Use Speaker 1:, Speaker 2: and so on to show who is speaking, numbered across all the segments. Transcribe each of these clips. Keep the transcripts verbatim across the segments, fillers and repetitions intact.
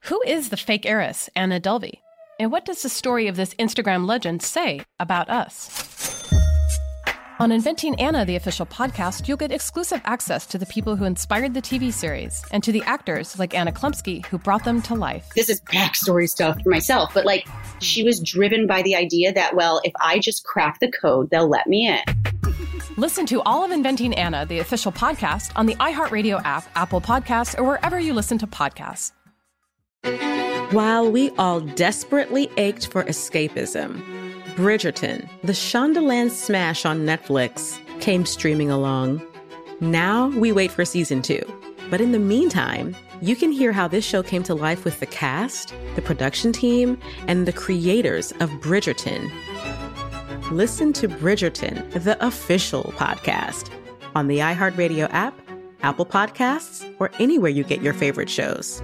Speaker 1: Who is the fake heiress, Anna Delvey? And what does the story of this Instagram legend say about us? On Inventing Anna, the official podcast, you'll get exclusive access to the people who inspired the T V series and to the actors like Anna Klumsky who brought them to life.
Speaker 2: This is backstory stuff for myself, but like she was driven by the idea that, well, if I just crack the code, they'll let me in.
Speaker 1: Listen to all of Inventing Anna, the official podcast, on the iHeartRadio app, Apple Podcasts, or wherever you listen to podcasts.
Speaker 3: While we all desperately ached for escapism, Bridgerton, the Shondaland smash on Netflix, came streaming along. Now we wait for season two. But in the meantime, you can hear how this show came to life with the cast, the production team, and the creators of Bridgerton. Listen to Bridgerton, the official podcast, on the iHeartRadio app, Apple Podcasts, or anywhere you get your favorite shows.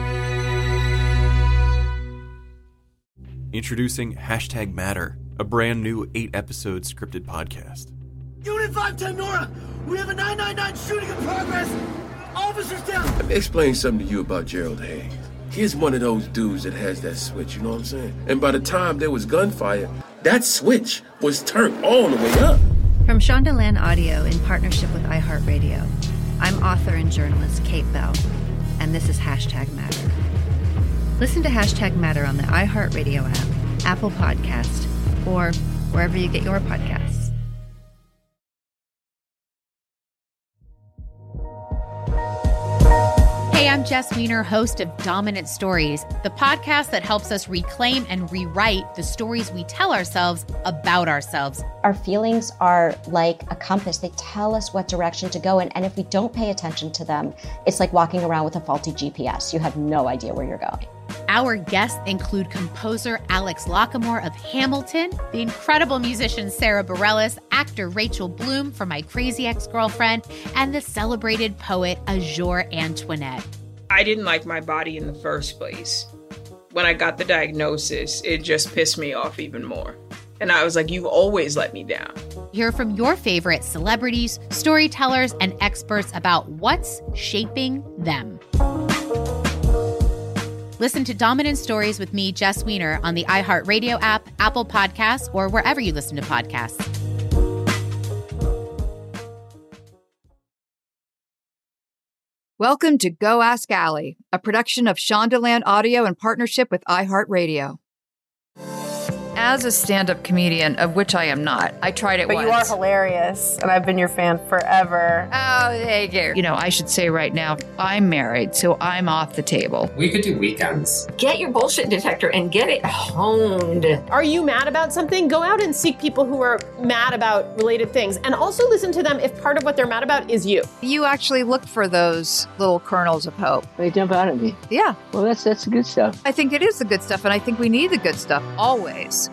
Speaker 4: Introducing Hashtag Matter, a brand new eight-episode scripted podcast.
Speaker 5: Unit five ten Nora, we have a nine nine nine shooting in progress. Officers down.
Speaker 6: Let me explain something to you about Gerald Hayes. He's one of those dudes that has that switch, you know what I'm saying? And by the time there was gunfire, that switch was turned all the way up.
Speaker 7: From Shondaland Audio in partnership with iHeartRadio, I'm author and journalist Kate Bell, and this is Hashtag Matter. Listen to Hashtag Matter on the iHeartRadio app, Apple Podcast, or wherever you get your podcasts.
Speaker 8: Hey, I'm Jess Wiener, host of Dominant Stories, the podcast that helps us reclaim and rewrite the stories we tell ourselves about ourselves.
Speaker 9: Our feelings are like a compass. They tell us what direction to go in. And if we don't pay attention to them, it's like walking around with a faulty G P S. You have no idea where you're going.
Speaker 8: Our guests include composer Alex Lockamore of Hamilton, the incredible musician Sarah Bareilles, actor Rachel Bloom from My Crazy Ex-Girlfriend, and the celebrated poet Azure Antoinette.
Speaker 10: I didn't like my body in the first place. When I got the diagnosis, it just pissed me off even more. And I was like, you've always let me down.
Speaker 8: Hear from your favorite celebrities, storytellers, and experts about what's shaping them. Listen to Dominant Stories with me, Jess Wiener, on the iHeartRadio app, Apple Podcasts, or wherever you listen to podcasts.
Speaker 11: Welcome to Go Ask Allie, a production of Shondaland Audio in partnership with iHeartRadio. As a stand-up comedian, of which I am not, I tried it
Speaker 12: but
Speaker 11: once.
Speaker 12: But you are hilarious, and I've been your fan forever.
Speaker 11: Oh, thank you. You know, I should say right now, I'm married, so I'm off the table.
Speaker 13: We could do weekends.
Speaker 14: Get your bullshit detector and get it honed.
Speaker 15: Are you mad about something? Go out and seek people who are mad about related things, and also listen to them if part of what they're mad about is you.
Speaker 11: You actually look for those little kernels of hope.
Speaker 16: They jump out at me.
Speaker 11: Yeah.
Speaker 16: Well, that's that's the good stuff.
Speaker 11: I think it is the good stuff, and I think we need the good stuff always.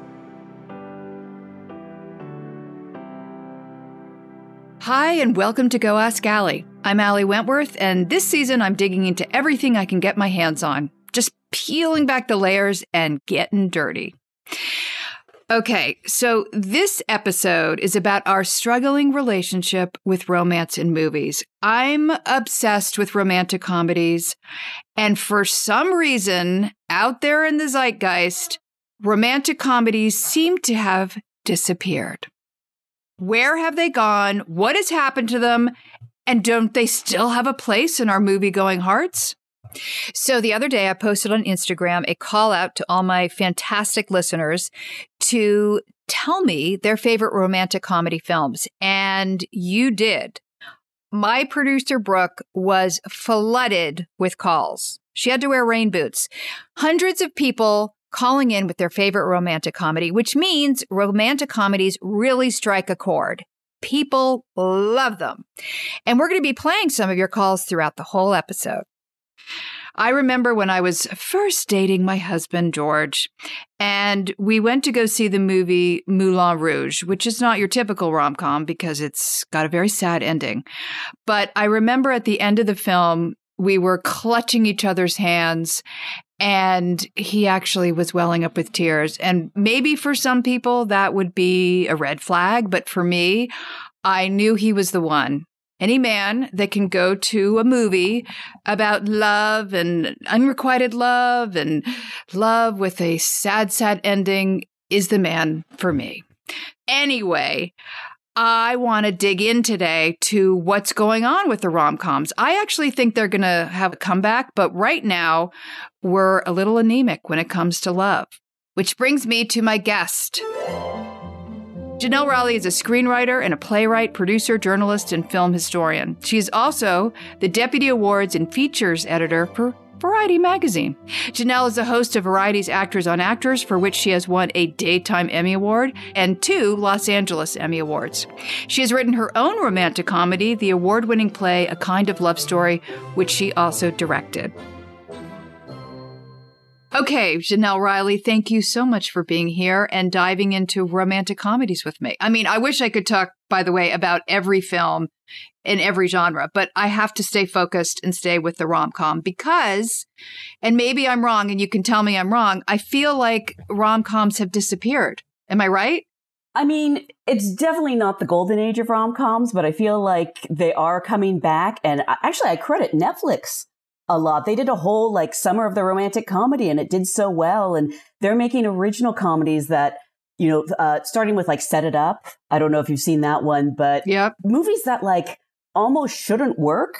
Speaker 11: Hi, and welcome to Go Ask Allie. I'm Allie Wentworth, and this season I'm digging into everything I can get my hands on, just peeling back the layers and getting dirty. Okay, so this episode is about our struggling relationship with romance in movies. I'm obsessed with romantic comedies, and for some reason, out there in the zeitgeist, romantic comedies seem to have disappeared. Where have they gone? What has happened to them? And don't they still have a place in our movie-going hearts? So the other day I posted on Instagram a call out to all my fantastic listeners to tell me their favorite romantic comedy films. And you did. My producer, Brooke, was flooded with calls. She had to wear rain boots. Hundreds of people calling in with their favorite romantic comedy, which means romantic comedies really strike a chord. People love them. And we're going to be playing some of your calls throughout the whole episode. I remember when I was first dating my husband, George, and we went to go see the movie Moulin Rouge, which is not your typical rom-com because it's got a very sad ending. But I remember at the end of the film, we were clutching each other's hands, and he actually was welling up with tears. And maybe for some people that would be a red flag, but for me, I knew he was the one. Any man that can go to a movie about love and unrequited love and love with a sad, sad ending is the man for me. Anyway, I want to dig in today to what's going on with the rom-coms. I actually think they're going to have a comeback, but right now we're a little anemic when it comes to love. Which brings me to my guest. Janelle Rowley is a screenwriter and a playwright, producer, journalist, and film historian. She is also the Deputy Awards and Features Editor for Variety magazine. Janelle is the host of Variety's Actors on Actors, for which she has won a Daytime Emmy Award and two Los Angeles Emmy Awards. She has written her own romantic comedy, the award-winning play A Kind of Love Story, which she also directed. Okay, Janelle Rowley, thank you so much for being here and diving into romantic comedies with me. I mean, I wish I could talk, by the way, about every film in every genre, but I have to stay focused and stay with the rom-com because, and maybe I'm wrong and you can tell me I'm wrong, I feel like rom-coms have disappeared. Am I right?
Speaker 13: I mean, it's definitely not the golden age of rom-coms, but I feel like they are coming back. And actually, I credit Netflix a lot. They did a whole like summer of the romantic comedy and it did so well. And they're making original comedies that, you know, uh, starting with like Set It Up. I don't know if you've seen that one, but
Speaker 11: yep.
Speaker 13: Movies that like almost shouldn't work,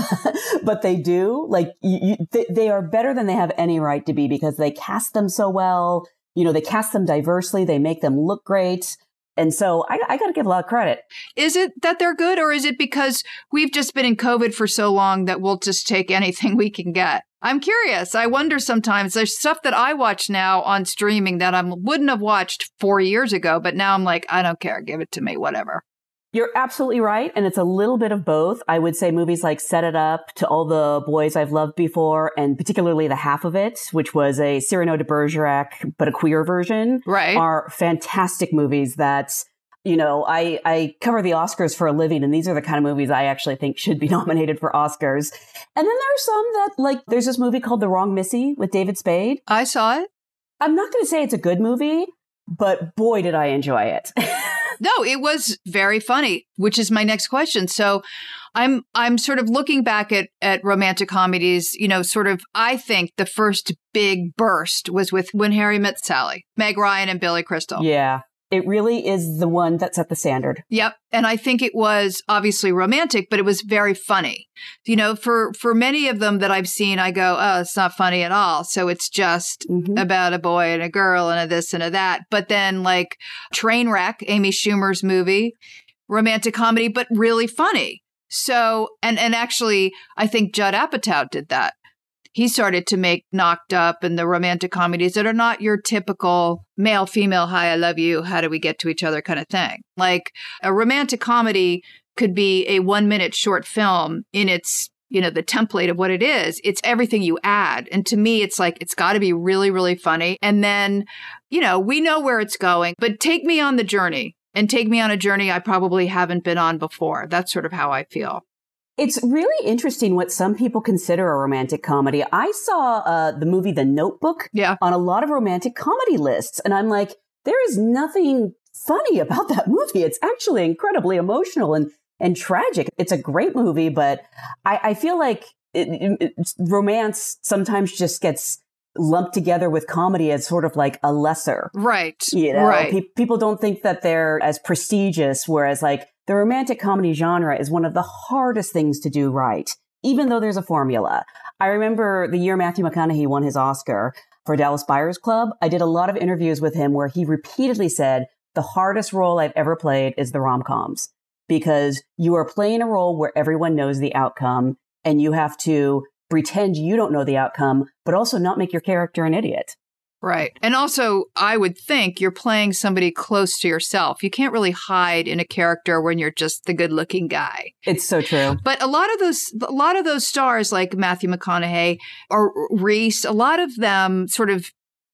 Speaker 13: but they do. Like you, you, they, they are better than they have any right to be because they cast them so well. You know, they cast them diversely. They make them look great. And so I, I got to give a lot of credit.
Speaker 11: Is it that they're good or is it because we've just been in COVID for so long that we'll just take anything we can get? I'm curious. I wonder sometimes. There's stuff that I watch now on streaming that I wouldn't have watched four years ago, but now I'm like, I don't care. Give it to me, whatever.
Speaker 13: You're absolutely right. And it's a little bit of both. I would say movies like Set It Up, To All the Boys I've Loved Before, and particularly The Half of It, which was a Cyrano de Bergerac, but a queer version,
Speaker 11: right,
Speaker 13: are fantastic movies that, you know, I, I cover the Oscars for a living, and these are the kind of movies I actually think should be nominated for Oscars. And then there are some that, like, there's this movie called The Wrong Missy with David Spade.
Speaker 11: I saw it.
Speaker 13: I'm not going to say it's a good movie, but boy, did I enjoy it.
Speaker 11: No, it was very funny, which is my next question. So I'm I'm sort of looking back at, at romantic comedies, you know, sort of, I think the first big burst was with When Harry Met Sally, Meg Ryan and Billy Crystal.
Speaker 13: Yeah, it really is the one that set the standard.
Speaker 11: Yep. And I think it was obviously romantic, but it was very funny. You know, for, for many of them that I've seen, I go, oh, it's not funny at all. So it's just mm-hmm. about a boy and a girl and a this and a that. But then like Trainwreck, Amy Schumer's movie, romantic comedy, but really funny. So, and, and actually, I think Judd Apatow did that. He started to make Knocked Up and the romantic comedies that are not your typical male, female, hi, I love you, how do we get to each other kind of thing. Like a romantic comedy could be a one minute short film in its, you know, the template of what it is. It's everything you add. And to me, it's like, it's got to be really, really funny. And then, you know, we know where it's going, but take me on the journey and take me on a journey I probably haven't been on before. That's sort of how I feel.
Speaker 13: It's really interesting what some people consider a romantic comedy. I saw uh, the movie The Notebook
Speaker 11: yeah.
Speaker 13: on a lot of romantic comedy lists. And I'm like, there is nothing funny about that movie. It's actually incredibly emotional and, and tragic. It's a great movie, but I, I feel like it, it, romance sometimes just gets lumped together with comedy as sort of like a lesser.
Speaker 11: Right.
Speaker 13: You know,
Speaker 11: right.
Speaker 13: Pe- people don't think that they're as prestigious, whereas like the romantic comedy genre is one of the hardest things to do right, even though there's a formula. I remember the year Matthew McConaughey won his Oscar for Dallas Buyers Club. I did a lot of interviews with him where he repeatedly said, the hardest role I've ever played is the rom-coms, because you are playing a role where everyone knows the outcome and you have to pretend you don't know the outcome, but also not make your character an idiot.
Speaker 11: Right. And also, I would think you're playing somebody close to yourself. You can't really hide in a character when you're just the good looking guy.
Speaker 13: It's so true.
Speaker 11: But a lot of those, a lot of those stars like Matthew McConaughey or Reese, a lot of them sort of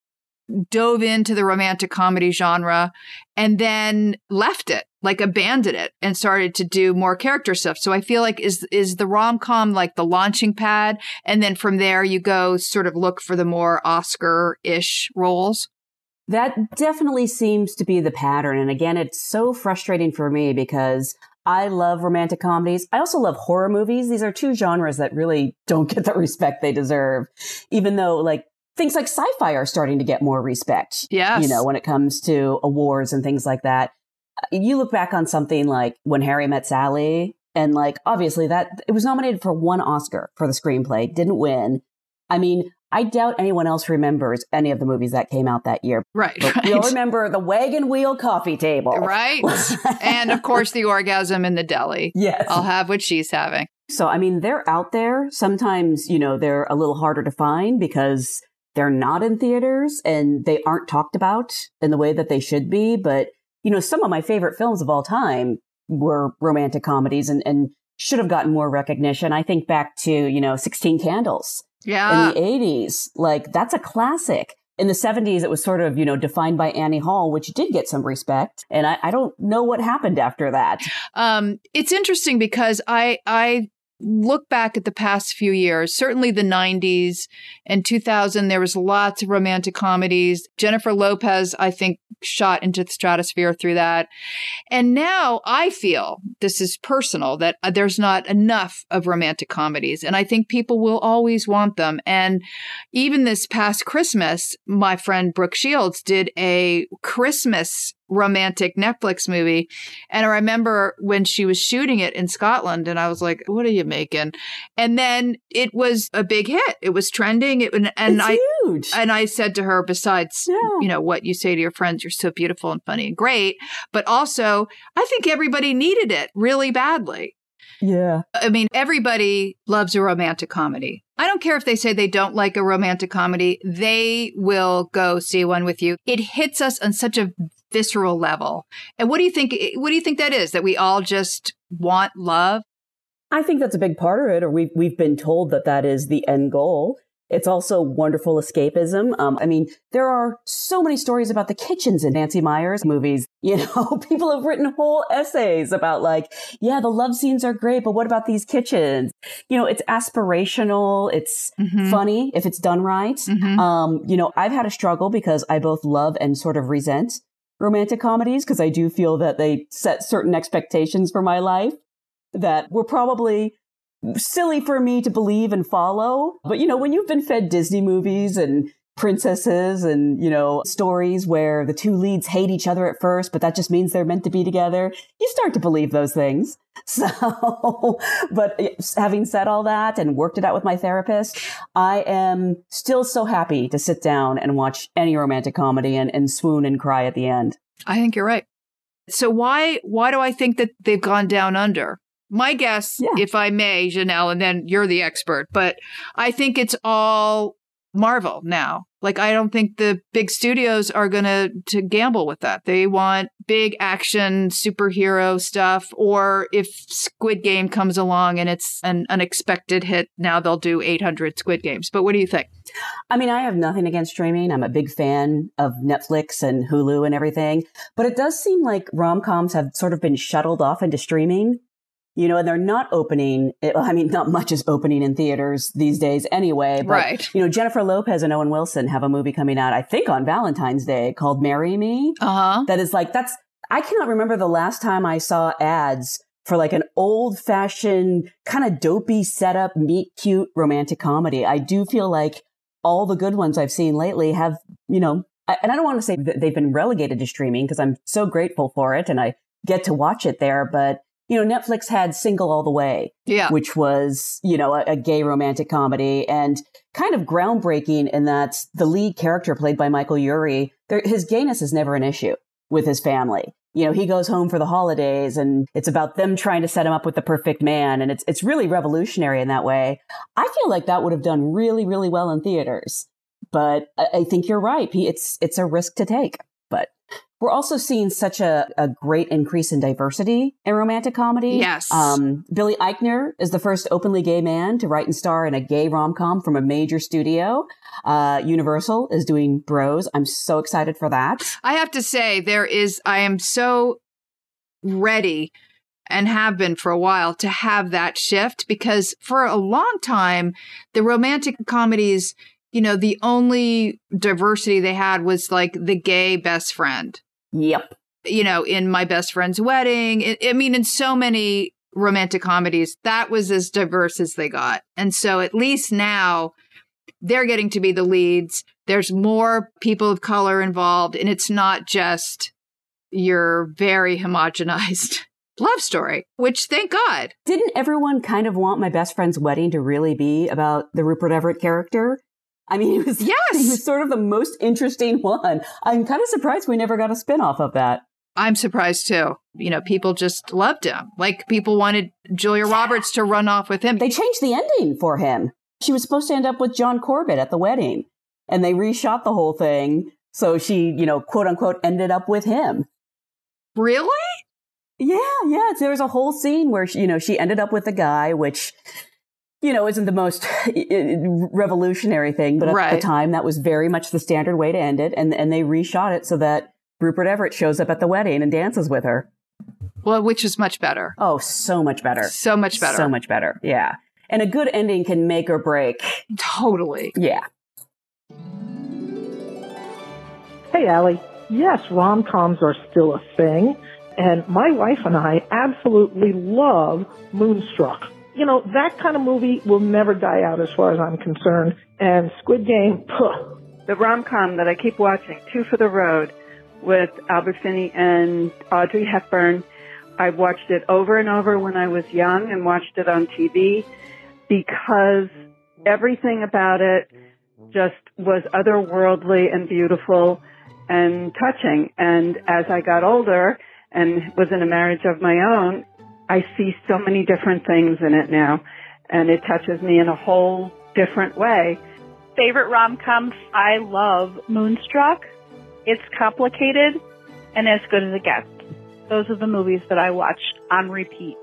Speaker 11: dove into the romantic comedy genre and then left it, like abandoned it and started to do more character stuff. So I feel like is is the rom-com like the launching pad? And then from there you go sort of look for the more Oscar-ish roles?
Speaker 13: That definitely seems to be the pattern. And again, it's so frustrating for me because I love romantic comedies. I also love horror movies. These are two genres that really don't get the respect they deserve, even though like things like sci-fi are starting to get more respect.
Speaker 11: Yes.
Speaker 13: You know, when it comes to awards and things like that. You look back on something like When Harry Met Sally, and like, obviously that it was nominated for one Oscar for the screenplay, didn't win. I mean, I doubt anyone else remembers any of the movies that came out that year.
Speaker 11: Right.
Speaker 13: But
Speaker 11: right.
Speaker 13: You'll remember the Wagon Wheel Coffee Table.
Speaker 11: Right. And of course, the orgasm in the deli.
Speaker 13: Yes.
Speaker 11: I'll have what she's having.
Speaker 13: So, I mean, they're out there. Sometimes, you know, they're a little harder to find because they're not in theaters and they aren't talked about in the way that they should be. But, you know, some of my favorite films of all time were romantic comedies and, and should have gotten more recognition. I think back to, you know, sixteen Candles.
Speaker 11: Yeah.
Speaker 13: In the eighties. Like, that's a classic. In the seventies, it was sort of, you know, defined by Annie Hall, which did get some respect. And I, I don't know what happened after that.
Speaker 11: Um, it's interesting because I, I look back at the past few years, certainly the nineties and two thousand, there was lots of romantic comedies. Jennifer Lopez, I think, shot into the stratosphere through that. And now I feel, this is personal, that there's not enough of romantic comedies. And I think people will always want them. And even this past Christmas, my friend Brooke Shields did a Christmas romantic Netflix movie. And I remember when she was shooting it in Scotland and I was like, what are you making? And then it was a big hit. It was trending. It, and and
Speaker 13: it's
Speaker 11: I,
Speaker 13: huge.
Speaker 11: And I said to her, besides, yeah. you know, what you say to your friends, you're so beautiful and funny and great. But also, I think everybody needed it really badly.
Speaker 13: Yeah.
Speaker 11: I mean, everybody loves a romantic comedy. I don't care if they say they don't like a romantic comedy. They will go see one with you. It hits us on such a visceral level. And what do you think? What do you think that is? That we all just want love?
Speaker 13: I think that's a big part of it, or we've, we've been told that that is the end goal. It's also wonderful escapism. Um, I mean, there are so many stories about the kitchens in Nancy Meyers movies. You know, people have written whole essays about like, yeah, the love scenes are great, but what about these kitchens? You know, it's aspirational. It's mm-hmm. funny if it's done right. Mm-hmm. Um, you know, I've had a struggle because I both love and sort of resent romantic comedies because I do feel that they set certain expectations for my life that were probably silly for me to believe and follow. But, you know, when you've been fed Disney movies and princesses and, you know, stories where the two leads hate each other at first, but that just means they're meant to be together, you start to believe those things. So, but having said all that and worked it out with my therapist, I am still so happy to sit down and watch any romantic comedy and, and swoon and cry at the end.
Speaker 11: I think you're right. So why, why do I think that they've gone down under? My guess, yeah. if I may, Janelle, and then you're the expert, but I think it's all Marvel now. Like, I don't think the big studios are going to to gamble with that. They want big action superhero stuff, or if Squid Game comes along and it's an unexpected hit, now they'll do eight hundred Squid Games. But what do you think?
Speaker 13: I mean, I have nothing against streaming. I'm a big fan of Netflix and Hulu and everything. But it does seem like rom-coms have sort of been shuttled off into streaming. You know, and they're not opening. I mean, not much is opening in theaters these days anyway. But,
Speaker 11: right.
Speaker 13: you know, Jennifer Lopez and Owen Wilson have a movie coming out, I think, on Valentine's Day called Marry Me.
Speaker 11: Uh-huh.
Speaker 13: That is like, that's, I cannot remember the last time I saw ads for like an old fashioned kind of dopey setup, meet cute romantic comedy. I do feel like all the good ones I've seen lately have, you know, I, and I don't want to say that they've been relegated to streaming because I'm so grateful for it and I get to watch it there, but you know, Netflix had Single All the Way,
Speaker 11: yeah.
Speaker 13: which was, you know, a, a gay romantic comedy and kind of groundbreaking in that the lead character played by Michael Urie, there, his gayness is never an issue with his family. You know, he goes home for the holidays and it's about them trying to set him up with the perfect man. And it's it's really revolutionary in that way. I feel like that would have done really, really well in theaters. But I, I think you're right. It's, it's a risk to take. But we're also seeing such a, a great increase in diversity in romantic comedy.
Speaker 11: Yes.
Speaker 13: Um, Billy Eichner is the first openly gay man to write and star in a gay rom-com from a major studio. Uh, Universal is doing Bros. I'm so excited for that.
Speaker 11: I have to say, there is, I am so ready and have been for a while to have that shift because for a long time, the romantic comedies, you know, the only diversity they had was like the gay best friend.
Speaker 13: Yep.
Speaker 11: You know, in My Best Friend's Wedding. I, I mean, in so many romantic comedies, that was as diverse as they got. And so at least now they're getting to be the leads. There's more people of color involved, and it's not just your very homogenized love story, which thank God.
Speaker 13: Didn't everyone kind of want My Best Friend's Wedding to really be about the Rupert Everett character? I mean, he was,
Speaker 11: yes.
Speaker 13: he was sort of the most interesting one. I'm kind of surprised we never got a spinoff of that.
Speaker 11: I'm surprised too. You know, people just loved him. Like, people wanted Julia Roberts to run off with him.
Speaker 13: They changed the ending for him. She was supposed to end up with John Corbett at the wedding, and they reshot the whole thing. So she, you know, quote unquote, ended up with him.
Speaker 11: Really?
Speaker 13: Yeah, yeah. There was a whole scene where, she, you know, she ended up with a guy, which, you know, isn't the most revolutionary thing. But at
Speaker 11: right.
Speaker 13: the time, that was very much the standard way to end it. And, and they reshot it so that Rupert Everett shows up at the wedding and dances with her.
Speaker 11: Well, which is much better.
Speaker 13: Oh, so much better.
Speaker 11: So much better.
Speaker 13: So much better. Yeah. And a good ending can make or break.
Speaker 11: Totally.
Speaker 13: Yeah.
Speaker 17: Hey, Allie. Yes, rom-coms are still a thing. And my wife and I absolutely love Moonstruck. You know, that kind of movie will never die out as far as I'm concerned. And Squid Game, puh.
Speaker 18: The rom-com that I keep watching, Two for the Road, with Albert Finney and Audrey Hepburn. I watched it over and over when I was young and watched it on T V because everything about it just was otherworldly and beautiful and touching. And as I got older and was in a marriage of my own, I see so many different things in it now, and it touches me in a whole different way.
Speaker 19: Favorite rom-com, I love Moonstruck. It's complicated and as good as it gets. Those are the movies that I watched on repeat.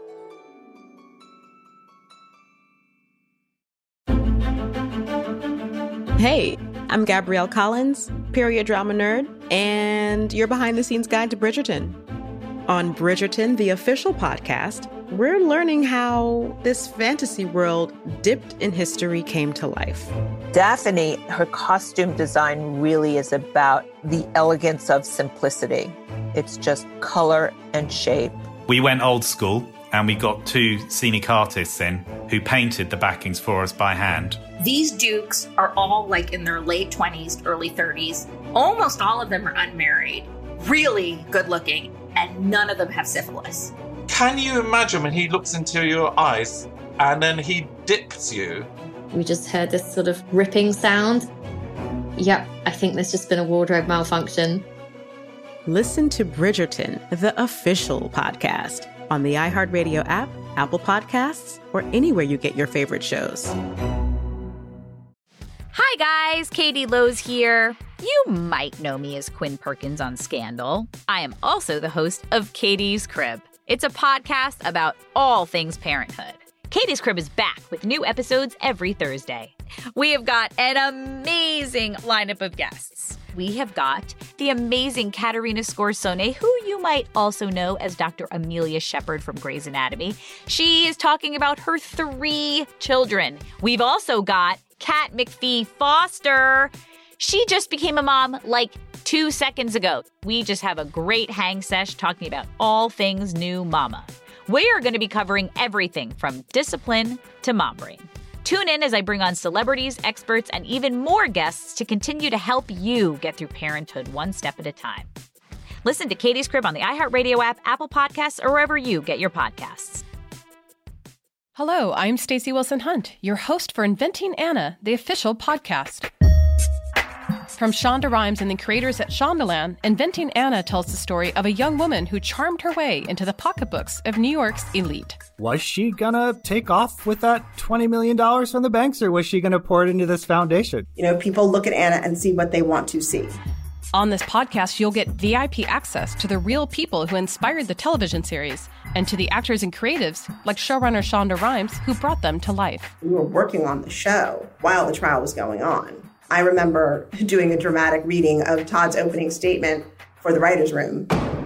Speaker 3: Hey, I'm Gabrielle Collins, period drama nerd, and your behind-the-scenes guide to Bridgerton. On Bridgerton, the official podcast, we're learning how this fantasy world dipped in history came to life.
Speaker 20: Daphne, her costume design really is about the elegance of simplicity. It's just color and shape.
Speaker 21: We went old school and we got two scenic artists in who painted the backings for us by hand.
Speaker 22: These dukes are all like in their late twenties, early thirties. Almost all of them are unmarried, really good looking, and none of them have syphilis.
Speaker 23: Can you imagine when he looks into your eyes and then he dips you?
Speaker 24: We just heard this sort of ripping sound. Yep, I think there's just been a wardrobe malfunction.
Speaker 3: Listen to Bridgerton, the official podcast, on the iHeartRadio app, Apple Podcasts, or anywhere you get your favorite shows.
Speaker 25: Hi guys, Katie Lowe's here. You might know me as Quinn Perkins on Scandal. I am also the host of Katie's Crib. It's a podcast about all things parenthood. Katie's Crib is back with new episodes every Thursday. We have got an amazing lineup of guests. We have got the amazing Katerina Scorsone, who you might also know as Doctor Amelia Shepard from Grey's Anatomy. She is talking about her three children. We've also got Kat McPhee Foster. She just became a mom like two seconds ago. We just have a great hang sesh talking about all things new mama. We are going to be covering everything from discipline to mom brain. Tune in as I bring on celebrities, experts, and even more guests to continue to help you get through parenthood one step at a time. Listen to Katie's Crib on the iHeartRadio app, Apple Podcasts, or wherever you get your podcasts.
Speaker 1: Hello, I'm Stacey Wilson Hunt, your host for Inventing Anna, the official podcast. From Shonda Rhimes and the creators at Shondaland, Inventing Anna tells the story of a young woman who charmed her way into the pocketbooks of New York's elite.
Speaker 26: Was she gonna take off with that twenty million dollars from the banks, or was she gonna pour it into this foundation?
Speaker 27: You know, people look at Anna and see what they want to see.
Speaker 1: On this podcast, you'll get V I P access to the real people who inspired the television series and to the actors and creatives like showrunner Shonda Rhimes who brought them to life.
Speaker 27: We were working on the show while the trial was going on. I remember doing a dramatic reading of Todd's opening statement for the writer's room.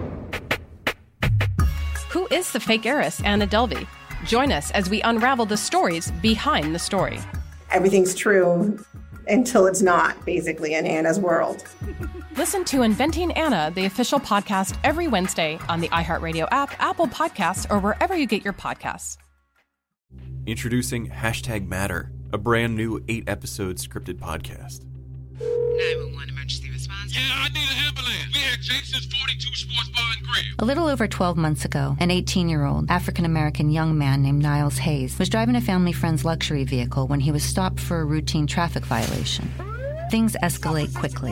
Speaker 1: Who is the fake heiress, Anna Delvey? Join us as we unravel the stories behind the story.
Speaker 27: Everything's true. until it's not, basically, in Anna's world.
Speaker 1: Listen to Inventing Anna, the official podcast, every Wednesday on the iHeartRadio app, Apple Podcasts, or wherever you get your podcasts.
Speaker 2: Introducing Hashtag Matter, a brand new eight-episode scripted podcast.
Speaker 4: nine one one emergency response. Yeah, I need an ambulance. We at Jason's forty-two Sports Bar and Grill.
Speaker 5: A little over twelve months ago, an eighteen-year-old African-American young man named Niles Hayes was driving a family friend's luxury vehicle when he was stopped for a routine traffic violation. Things escalate quickly.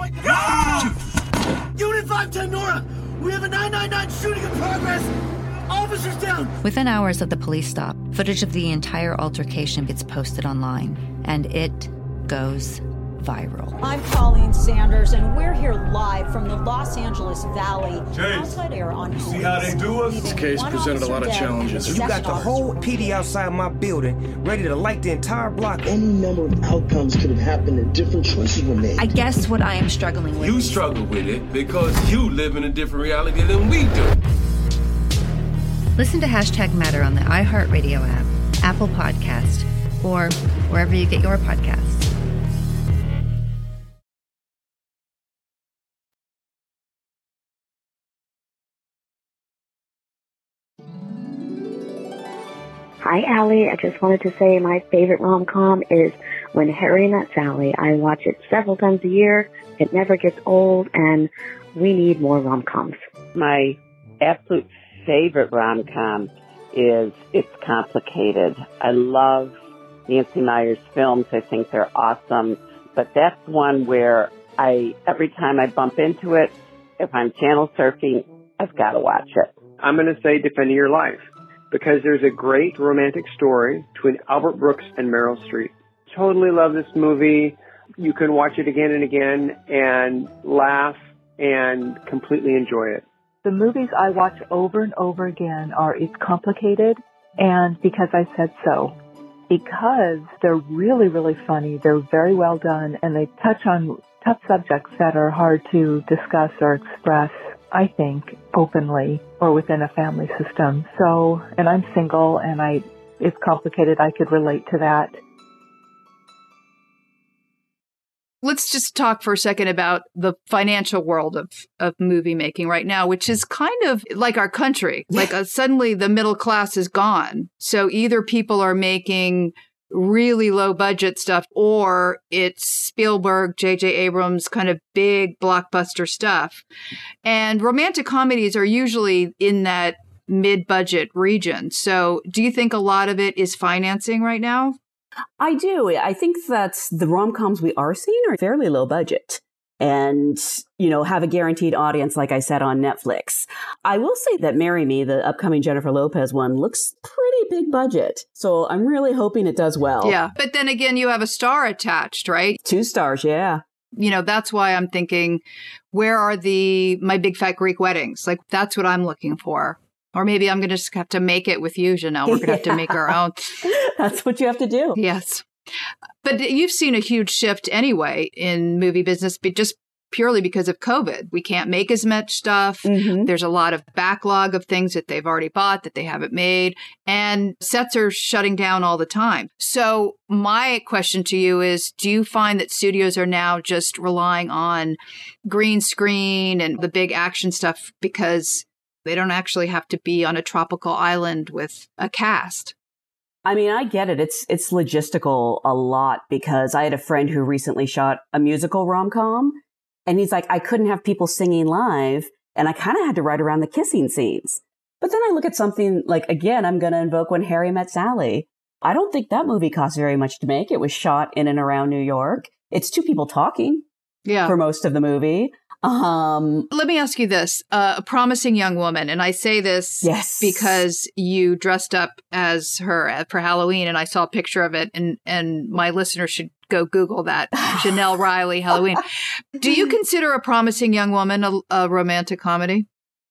Speaker 6: Unit five ten Nora, we have a nine nine nine shooting in progress. Officers down.
Speaker 5: Within hours of the police stop, footage of the entire altercation gets posted online, and it goes viral.
Speaker 7: I'm Colleen Sanders, and we're here live from the Los Angeles Valley.
Speaker 6: James,
Speaker 7: outside air on
Speaker 6: you see how they do us?
Speaker 7: This
Speaker 6: case presented a lot of challenges. You got the whole P D outside my building, ready to light the entire block.
Speaker 9: Any number of outcomes could have happened and different choices were made.
Speaker 5: I guess what I am struggling with.
Speaker 6: You struggle with it because you live in a different reality than we do.
Speaker 5: Listen to Hashtag Matter on the iHeartRadio app, Apple Podcast, or wherever you get your podcasts.
Speaker 10: Hi, Allie. I just wanted to say my favorite rom-com is When Harry Met Sally. I watch it several times a year. It never gets old, and we need more rom-coms.
Speaker 28: My absolute favorite rom-com is It's Complicated. I love Nancy Meyer's films. I think they're awesome. But that's one where I, every time I bump into it, if I'm channel surfing, I've got to watch it.
Speaker 29: I'm going to say Defending Your Life, because there's a great romantic story between Albert Brooks and Meryl Streep. Totally love this movie. You can watch it again and again and laugh and completely enjoy it.
Speaker 30: The movies I watch over and over again are It's Complicated and Because I Said So. Because they're really, really funny, they're very well done, and they touch on tough subjects that are hard to discuss or express, I think, openly or within a family system. So, and I'm single, and I, It's Complicated, I could relate to that.
Speaker 11: Let's just talk for a second about the financial world of, of movie making right now, which is kind of like our country. Like uh, suddenly the middle class is gone. So either people are making really low budget stuff or it's Spielberg, J J Abrams kind of big blockbuster stuff. And romantic comedies are usually in that mid-budget region. So do you think a lot of it is financing right now?
Speaker 13: I do. I think that the rom-coms we are seeing are fairly low budget and, you know, have a guaranteed audience, like I said, on Netflix. I will say that Marry Me, the upcoming Jennifer Lopez one, looks pretty big budget. So I'm really hoping it does well.
Speaker 11: Yeah. But then again, you have a star attached, right?
Speaker 13: Two stars, yeah.
Speaker 11: You know, that's why I'm thinking, where are the My Big Fat Greek Weddings? Like, that's what I'm looking for. Or maybe I'm going to just have to make it with you, Janelle. We're going to have to make our own.
Speaker 13: That's what you have to do.
Speaker 11: Yes. But you've seen a huge shift anyway in movie business, but just purely because of COVID. We can't make as much stuff. Mm-hmm. There's a lot of backlog of things that they've already bought that they haven't made. And sets are shutting down all the time. So my question to you is, do you find that studios are now just relying on green screen and the big action stuff because they don't actually have to be on a tropical island with a cast?
Speaker 13: I mean, I get it. It's it's logistical a lot because I had a friend who recently shot a musical rom-com, and he's like, I couldn't have people singing live, and I kind of had to write around the kissing scenes. But then I look at something like, again, I'm going to invoke When Harry Met Sally. I don't think that movie cost very much to make. It was shot in and around New York. It's two people talking
Speaker 11: yeah.
Speaker 13: for most of the movie. Um,
Speaker 11: Let me ask you this, uh, a promising young woman. And I say this
Speaker 13: yes.
Speaker 11: because you dressed up as her for Halloween and I saw a picture of it and, and my listeners should go Google that. Janelle Riley, Halloween. Do you consider A Promising Young Woman a, a romantic comedy?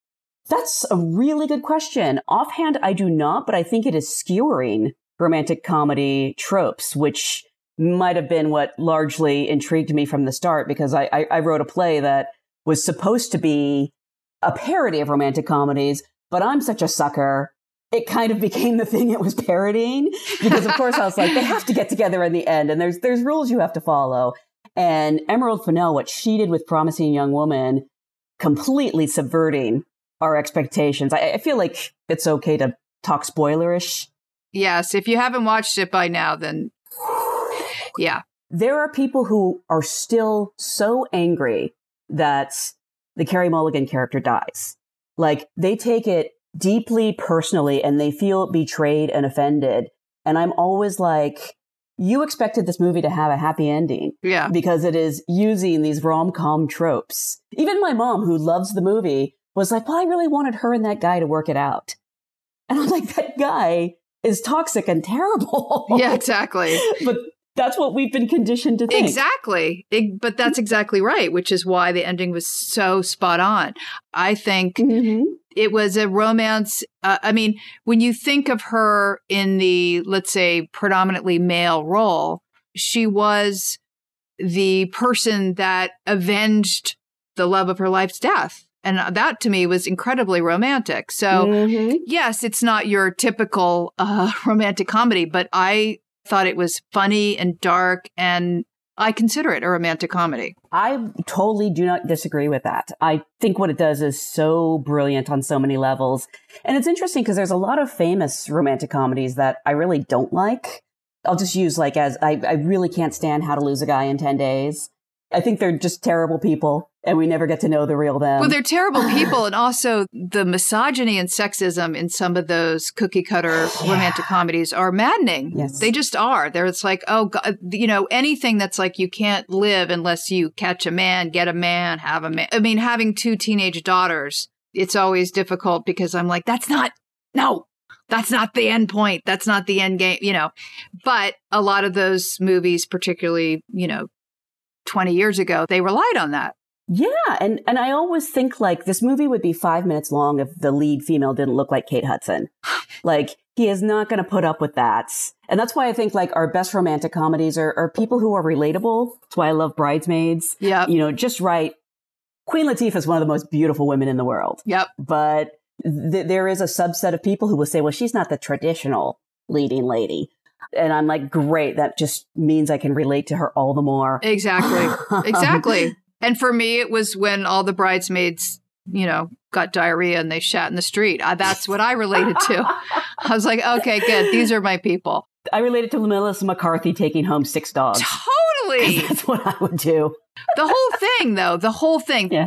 Speaker 13: That's a really good question. Offhand, I do not, but I think it is skewering romantic comedy tropes, which might have been what largely intrigued me from the start because I, I, I wrote a play that was supposed to be a parody of romantic comedies, but I'm such a sucker. It kind of became the thing it was parodying because, of course, I was like, they have to get together in the end, and there's there's rules you have to follow. And Emerald Fennell, what she did with Promising Young Woman, completely subverting our expectations. I, I feel like it's okay to talk spoilerish.
Speaker 11: Yes, if you haven't watched it by now, then yeah.
Speaker 13: There are people who are still so angry that the Carey Mulligan character dies. Like, they take it deeply personally and they feel betrayed and offended. And I'm always like, you expected this movie to have a happy ending.
Speaker 11: Yeah.
Speaker 13: Because it is using these rom-com tropes. Even my mom, who loves the movie, was like, well, I really wanted her and that guy to work it out. And I'm like, that guy is toxic and terrible.
Speaker 11: Yeah, exactly.
Speaker 13: But that's what we've been conditioned to think.
Speaker 11: Exactly. It, but that's exactly right, which is why the ending was so spot on. I think mm-hmm. it was a romance. Uh, I mean, when you think of her in the, let's say, predominantly male role, she was the person that avenged the love of her life's death. And that, to me, was incredibly romantic. So, mm-hmm. yes, it's not your typical uh, romantic comedy, but I thought it was funny and dark, and I consider it a romantic comedy.
Speaker 13: I totally do not disagree with that. I think what it does is so brilliant on so many levels. And it's interesting because there's a lot of famous romantic comedies that I really don't like. I'll just use like as I, I really can't stand How to Lose a Guy in ten days. I think they're just terrible people, and we never get to know the real them.
Speaker 11: Well, they're terrible people, and also the misogyny and sexism in some of those cookie-cutter yeah. romantic comedies are maddening.
Speaker 13: Yes.
Speaker 11: They just are. They're, it's like, oh, God, you know, anything that's like you can't live unless you catch a man, get a man, have a man. I mean, having two teenage daughters, it's always difficult because I'm like, that's not, no. That's not the end point. That's not the end game, you know. But a lot of those movies, particularly, you know, twenty years ago, they relied on that.
Speaker 13: Yeah. And, and I always think like this movie would be five minutes long if the lead female didn't look like Kate Hudson. Like, he is not going to put up with that. And that's why I think like our best romantic comedies are, are people who are relatable. That's why I love Bridesmaids.
Speaker 11: Yeah.
Speaker 13: You know, just right. Queen Latifah is one of the most beautiful women in the world.
Speaker 11: Yep.
Speaker 13: But th- there is a subset of people who will say, well, she's not the traditional leading lady. And I'm like, great. That just means I can relate to her all the more.
Speaker 11: Exactly. Exactly. And for me, it was when all the bridesmaids, you know, got diarrhea and they shat in the street. I, that's what I related to. I was like, okay, good. These are my people.
Speaker 13: I related to Melissa McCarthy taking home six dogs.
Speaker 11: Totally.
Speaker 13: That's what I would do.
Speaker 11: The whole thing, though, the whole thing.
Speaker 13: Yeah.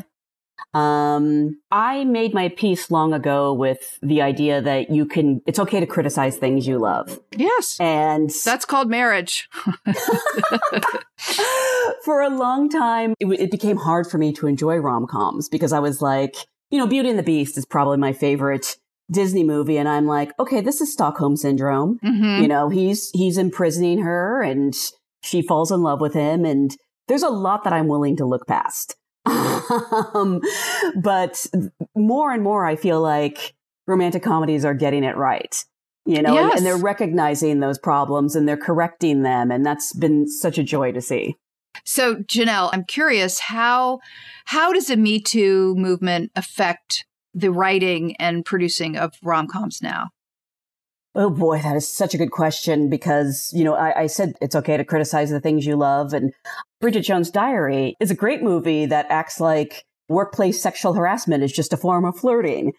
Speaker 13: Um, I made my peace long ago with the idea that you can, it's okay to criticize things you love.
Speaker 11: Yes.
Speaker 13: And
Speaker 11: that's called marriage.
Speaker 13: For a long time, it, it became hard for me to enjoy rom-coms because I was like, you know, Beauty and the Beast is probably my favorite Disney movie. And I'm like, okay, this is Stockholm Syndrome.
Speaker 11: Mm-hmm.
Speaker 13: You know, he's, he's imprisoning her and she falls in love with him. And there's a lot that I'm willing to look past. um, but more and more, I feel like romantic comedies are getting it right, you know,
Speaker 11: yes.
Speaker 13: and, and they're recognizing those problems and they're correcting them. And that's been such a joy to see.
Speaker 11: So, Janelle, I'm curious, how how does the Me Too movement affect the writing and producing of rom-coms now?
Speaker 13: Oh, boy, that is such a good question because, you know, I, I said it's okay to criticize the things you love. And Bridget Jones' Diary is a great movie that acts like workplace sexual harassment is just a form of flirting.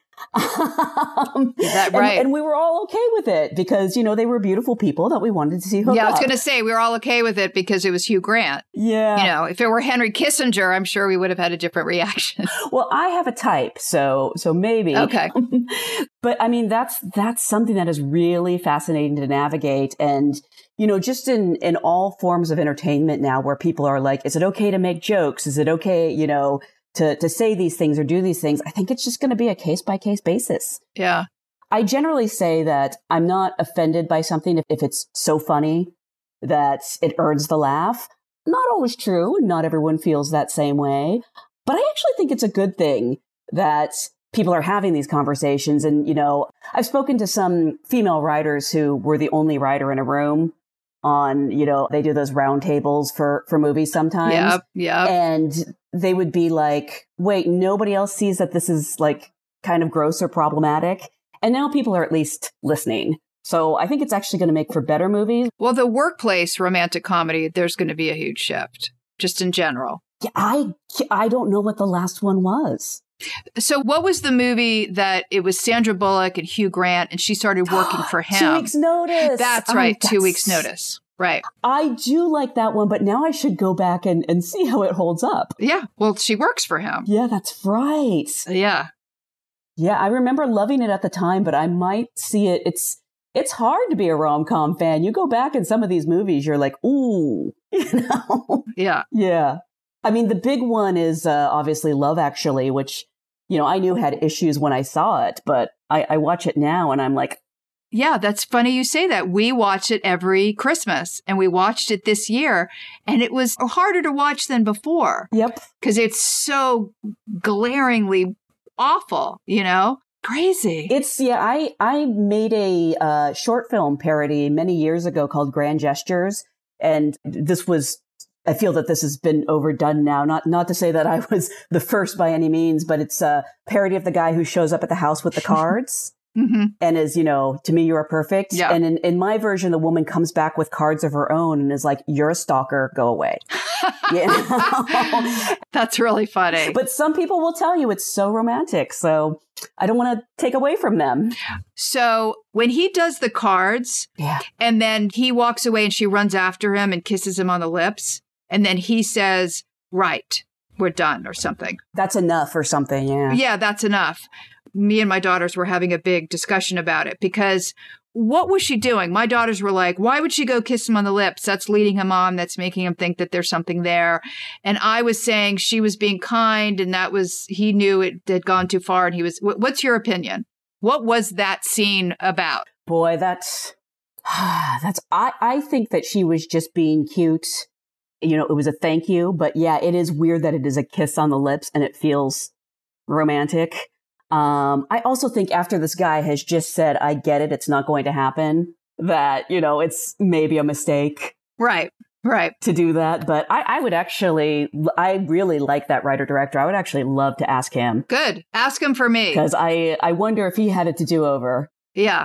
Speaker 13: um,
Speaker 11: is that right?
Speaker 13: And, and we were all okay with it because, you know, they were beautiful people that we wanted to see hook
Speaker 11: Yeah, I was
Speaker 13: up.
Speaker 11: going to say we were all okay with it because it was Hugh Grant.
Speaker 13: Yeah.
Speaker 11: You know, if it were Henry Kissinger, I'm sure we would have had a different reaction.
Speaker 13: Well, I have a type, so so maybe.
Speaker 11: Okay.
Speaker 13: But I mean, that's that's something that is really fascinating to navigate. And, you know, just in, in all forms of entertainment now where people are like, is it okay to make jokes? Is it okay, you know, to, to say these things or do these things? I think it's just going to be a case by case basis.
Speaker 11: Yeah.
Speaker 13: I generally say that I'm not offended by something if, if it's so funny that it earns the laugh. Not always true. Not everyone feels that same way. But I actually think it's a good thing that people are having these conversations. And, you know, I've spoken to some female writers who were the only writer in a room on, you know, they do those round tables for, for movies sometimes.
Speaker 11: Yep, yep.
Speaker 13: And they would be like, wait, nobody else sees that this is like kind of gross or problematic. And now people are at least listening. So I think it's actually going to make for better movies.
Speaker 11: Well, the workplace romantic comedy, there's going to be a huge shift. just in general?
Speaker 13: Yeah, I, I don't know what the last one was.
Speaker 11: So what was the movie that it was Sandra Bullock and Hugh Grant and she started working for him?
Speaker 13: Two Weeks Notice.
Speaker 11: That's right.
Speaker 13: Um, that's...
Speaker 11: Two Weeks Notice. Right.
Speaker 13: I do like that one, but now I should go back and, and see how it holds up.
Speaker 11: Yeah. Well, she works for him.
Speaker 13: Yeah, that's right.
Speaker 11: Yeah.
Speaker 13: Yeah, I remember loving it at the time, but I might see it. It's it's hard to be a rom-com fan. You go back in some of these movies, you're like, ooh, you know?
Speaker 11: Yeah.
Speaker 13: Yeah. I mean, the big one is uh, obviously Love Actually, which, you know, I knew had issues when I saw it, but I, I watch it now and I'm like,
Speaker 11: yeah, that's funny you say that. We watch it every Christmas and we watched it this year and it was harder to watch than before.
Speaker 13: Yep.
Speaker 11: Because it's so glaringly awful, you know? Crazy.
Speaker 13: It's, yeah, I, I made a uh, short film parody many years ago called Grand Gestures. And this was, I feel that this has been overdone now. Not, not to say that I was the first by any means, but it's a parody of the guy who shows up at the house with the cards.
Speaker 11: Mm-hmm.
Speaker 13: And is, you know, to me, you are perfect.
Speaker 11: Yeah.
Speaker 13: And in, in my version, the woman comes back with cards of her own and is like, you're a stalker, go away. You know?
Speaker 11: That's really funny.
Speaker 13: But some people will tell you it's so romantic. So I don't want to take away from them.
Speaker 11: So when he does the cards
Speaker 13: yeah.
Speaker 11: and then he walks away and she runs after him and kisses him on the lips. And then he says, right, we're done or something.
Speaker 13: That's enough or something. Yeah.
Speaker 11: Yeah, that's enough. Me and my daughters were having a big discussion about it because what was she doing? My daughters were like, why would she go kiss him on the lips? That's leading him on. That's making him think that there's something there. And I was saying she was being kind and that was, he knew it had gone too far. And he was, what's your opinion? What was that scene about?
Speaker 13: Boy, that's, that's, I, I think that she was just being cute. You know, it was a thank you. But yeah, it is weird that it is a kiss on the lips and it feels romantic. Um, I also think after this guy has just said, I get it, it's not going to happen, that, you know, it's maybe a mistake.
Speaker 11: Right, right.
Speaker 13: To do that. But I, I would actually, I really like that writer-director. I would actually love to ask him.
Speaker 11: Good. Ask him for me.
Speaker 13: Because I, I wonder if he had it to do over.
Speaker 11: Yeah.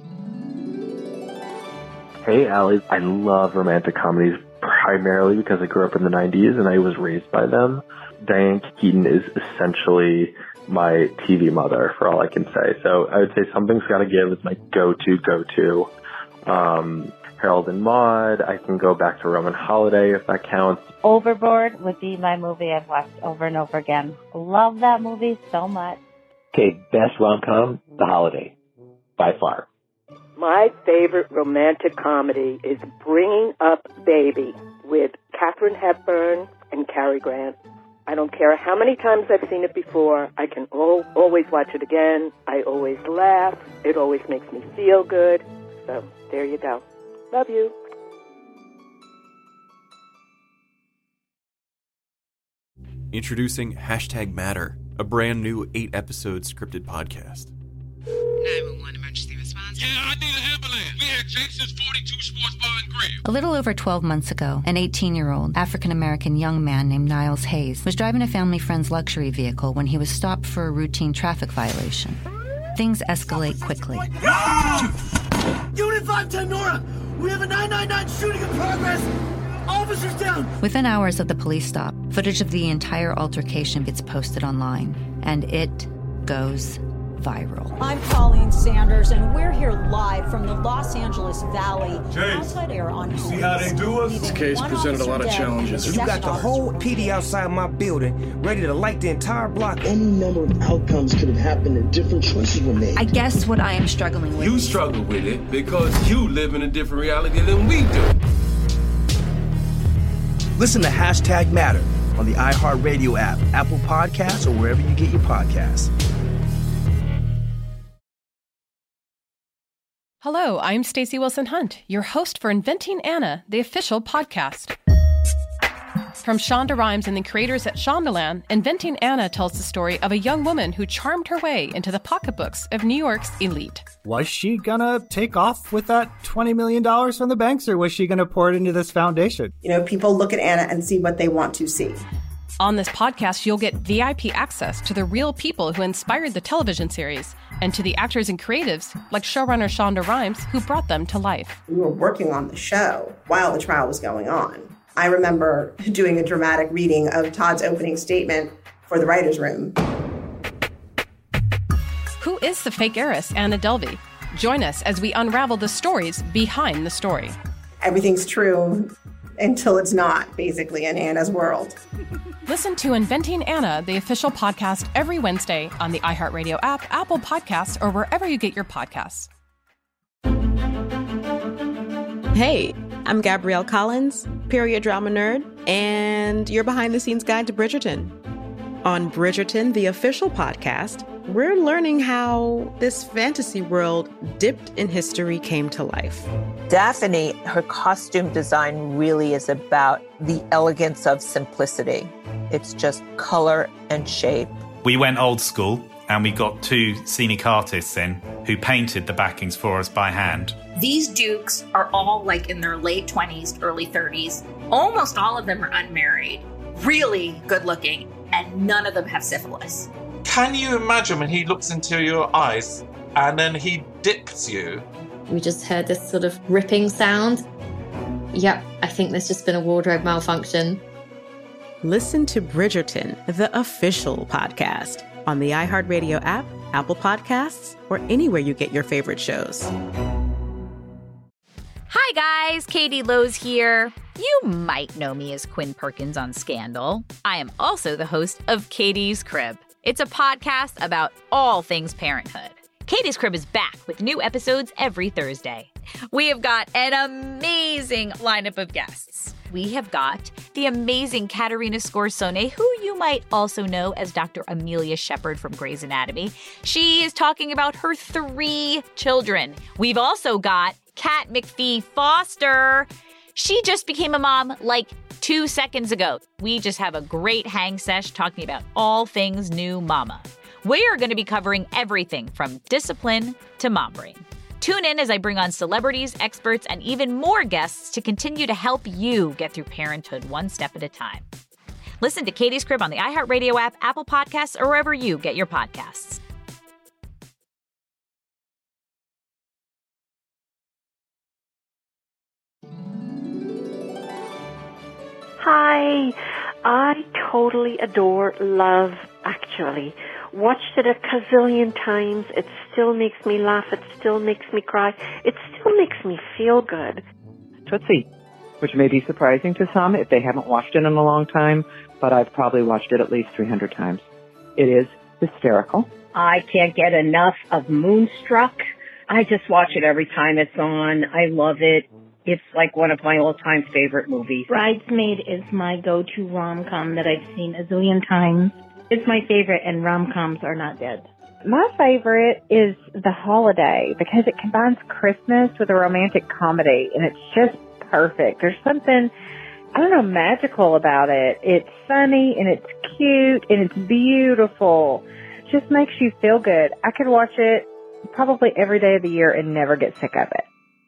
Speaker 8: Hey, Allie. I love romantic comedies primarily because I grew up in the nineties and I was raised by them. Diane Keaton is essentially my T V mother, for all I can say. So I would say Something's Gotta Give is my go-to, go-to. Um, Harold and Maude, I can go back to Roman Holiday if that counts.
Speaker 12: Overboard would be my movie I've watched over and over again. Love that movie so much.
Speaker 14: Okay, best rom-com, The Holiday, by far.
Speaker 15: My favorite romantic comedy is Bringing Up Baby with Katharine Hepburn and Cary Grant. I don't care how many times I've seen it before. I can al- always watch it again. I always laugh. It always makes me feel good. So there you go. Love you.
Speaker 2: Introducing Hashtag Matter, a brand new eight-episode scripted podcast.
Speaker 4: nine one one emergency response. Yeah, I need an ambulance. We had Jason's forty-two Sports Bar and Grill.
Speaker 5: A little over twelve months ago, an eighteen-year-old African-American young man named Niles Hayes was driving a family friend's luxury vehicle when he was stopped for a routine traffic violation. Things escalate quickly.
Speaker 16: No! Unit five ten Nora! We have a nine nine nine shooting in progress! Officers down!
Speaker 5: Within hours of the police stop, footage of the entire altercation gets posted online, and it goes viral.
Speaker 7: I'm Colleen Sanders, and we're here live from the Los Angeles Valley. Outside air on
Speaker 6: you see how they do us? This case presented a lot of challenges. You got the whole P D outside my building, ready to light the entire block.
Speaker 9: Any number of outcomes could have happened and different choices were made.
Speaker 5: I guess what I am struggling with.
Speaker 17: You struggle with it because you live in a different reality than we do.
Speaker 6: Listen to Hashtag Matter on the iHeartRadio app, Apple Podcasts, or wherever you get your podcasts.
Speaker 1: Hello, I'm Stacey Wilson Hunt, your host for Inventing Anna, the official podcast. From Shonda Rhimes and the creators at Shondaland, Inventing Anna tells the story of a young woman who charmed her way into the pocketbooks of New York's elite.
Speaker 26: Was she gonna take off with that twenty million dollars from the banks, or was she gonna pour it into this foundation?
Speaker 27: You know, people look at Anna and see what they want to see.
Speaker 1: On this podcast, you'll get V I P access to the real people who inspired the television series and to the actors and creatives like showrunner Shonda Rhimes who brought them to life.
Speaker 27: We were working on the show while the trial was going on. I remember doing a dramatic reading of Todd's opening statement for the writer's room.
Speaker 1: Who is the fake heiress, Anna Delvey? Join us as we unravel the stories behind the story.
Speaker 27: Everything's true until it's not, basically, in Anna's world.
Speaker 1: Listen to Inventing Anna, the official podcast, every Wednesday on the iHeartRadio app, Apple Podcasts, or wherever you get your podcasts.
Speaker 3: Hey, I'm Gabrielle Collins, period drama nerd, and your behind-the-scenes guide to Bridgerton. On Bridgerton, the official podcast, we're learning how this fantasy world dipped in history came to life.
Speaker 10: Daphne, her costume design really is about the elegance of simplicity. It's just color and shape.
Speaker 18: We went old school and we got two scenic artists in who painted the backings for us by hand.
Speaker 19: These dukes are all like in their late twenties, early thirties. Almost all of them are unmarried, really good looking, and none of them have syphilis.
Speaker 20: Can you imagine when he looks into your eyes and then he dips you? We just heard this sort of ripping sound. Yep, I think there's just been a wardrobe malfunction.
Speaker 3: Listen to Bridgerton, the official podcast, on the iHeartRadio app, Apple Podcasts, or anywhere you get your favorite shows.
Speaker 21: Hi guys, Katie Lowe's here. You might know me as Quinn Perkins on Scandal. I am also the host of Katie's Crib. It's a podcast about all things parenthood. Katie's Crib is back with new episodes every Thursday. We have got an amazing lineup of guests. We have got the amazing Katerina Scorsone, who you might also know as Doctor Amelia Shepard from Grey's Anatomy. She is talking about her three children. We've also got Kat McPhee Foster. She just became a mom like two seconds ago. We just have a great hang sesh talking about all things new mama. We are going to be covering everything from discipline to mom brain. Tune in as I bring on celebrities, experts, and even more guests to continue to help you get through parenthood one step at a time. Listen to Katie's Crib on the iHeartRadio app, Apple Podcasts, or wherever you get your podcasts.
Speaker 22: Hi, I totally adore Love Actually. Watched it a gazillion times. It still makes me laugh. It still makes me cry. It still makes me feel good.
Speaker 23: Tootsie, which may be surprising to some if they haven't watched it in a long time, but I've probably watched it at least three hundred times. It is hysterical.
Speaker 24: I can't get enough of Moonstruck. I just watch it every time it's on. I love it. It's like one of my all-time favorite movies.
Speaker 26: Bridesmaid is my go-to rom-com that I've seen a zillion times. It's my favorite, and rom-coms are not dead.
Speaker 30: My favorite is The Holiday because it combines Christmas with a romantic comedy, and it's just perfect. There's something, I don't know, magical about it. It's funny, and it's cute, and it's beautiful. It just makes you feel good. I could watch it probably every day of the year and never get sick of it.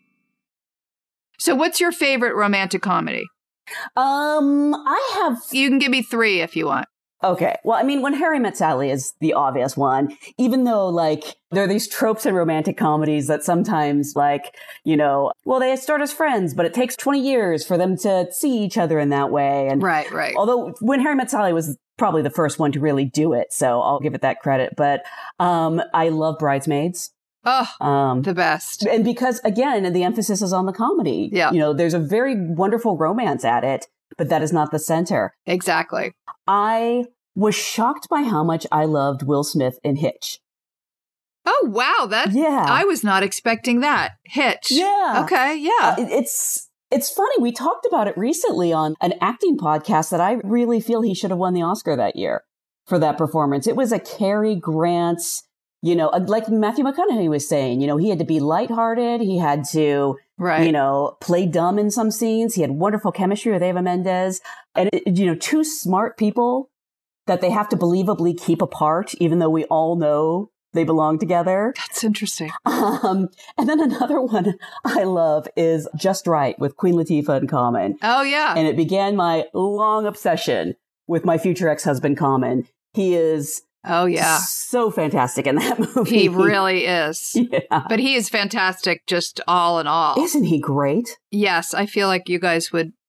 Speaker 11: So what's your favorite romantic comedy?
Speaker 13: Um, I have...
Speaker 11: You can give me three if you want.
Speaker 13: Okay. Well, I mean, When Harry Met Sally is the obvious one, even though, like, there are these tropes in romantic comedies that sometimes, like, you know, well, they start as friends, but it takes twenty years for them to see each other in that way. And
Speaker 11: right, right.
Speaker 13: Although When Harry Met Sally was probably the first one to really do it, so I'll give it that credit. But um, I love Bridesmaids.
Speaker 11: Oh,
Speaker 13: um,
Speaker 11: the best.
Speaker 13: And because, again, the emphasis is on the comedy.
Speaker 11: Yeah.
Speaker 13: You know, there's a very wonderful romance at it, but that is not the center.
Speaker 11: Exactly.
Speaker 13: I was shocked by how much I loved Will Smith in Hitch.
Speaker 11: Oh, wow. That,
Speaker 13: yeah.
Speaker 11: I was not expecting that. Hitch.
Speaker 13: Yeah.
Speaker 11: Okay, yeah.
Speaker 13: Uh, it's it's funny. We talked about it recently on an acting podcast that I really feel he should have won the Oscar that year for that performance. It was a Cary Grant, you know, like Matthew McConaughey was saying, you know, he had to be lighthearted. He had to,
Speaker 11: right.
Speaker 13: you know, play dumb in some scenes. He had wonderful chemistry with Eva Mendes. And, it, you know, two smart people that they have to believably keep apart, even though we all know they belong together.
Speaker 11: That's interesting.
Speaker 13: Um, and then another one I love is Just Right with Queen Latifah and Common.
Speaker 11: Oh, yeah.
Speaker 13: And it began my long obsession with my future ex-husband, Common. He is...
Speaker 11: Oh, yeah.
Speaker 13: So fantastic in that movie.
Speaker 11: He really is.
Speaker 13: Yeah.
Speaker 11: But he is fantastic just all in all.
Speaker 13: Isn't he great?
Speaker 11: Yes. I feel like you guys would